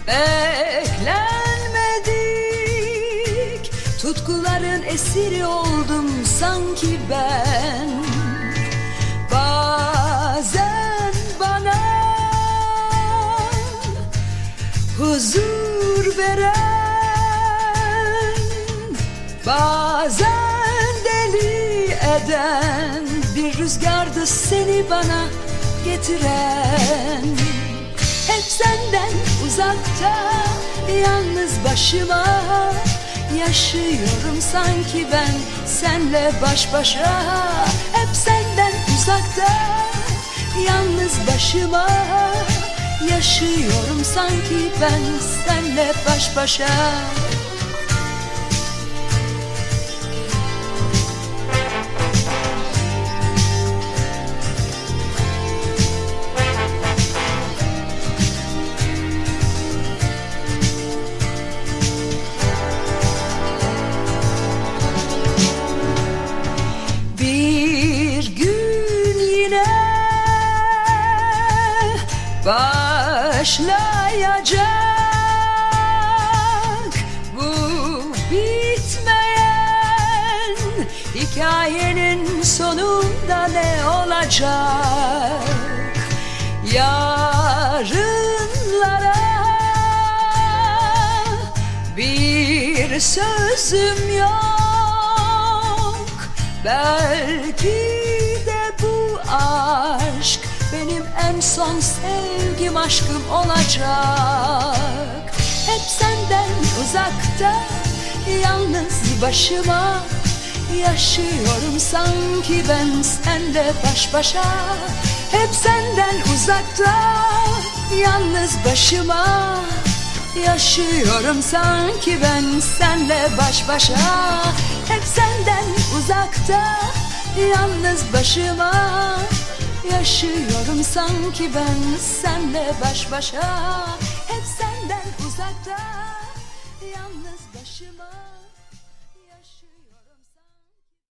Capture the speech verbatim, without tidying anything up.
Beklenmedik tutkuların esiri oldum sanki ben. Bazen bana huzur veren, bazen deli eden bir rüzgardı seni bana getiren. Hep senden uzakta, yalnız başıma yaşıyorum sanki ben senle baş başa. Hep senden uzakta, yalnız başıma yaşıyorum sanki ben senle baş başa. Başlayacak bu bitmeyen hikayenin sonunda ne olacak? Yarınlara bir sözüm yok. Belki de bu aşk benim en son sevgim, aşkım olacak. Hep senden uzakta, yalnız başıma yaşıyorum sanki ben senle baş başa. Hep senden uzakta, yalnız başıma yaşıyorum sanki ben senle baş başa. Hep senden uzakta, yalnız başıma yaşıyorum sanki ben senle baş başa. Hep senden uzakta, yalnız başıma.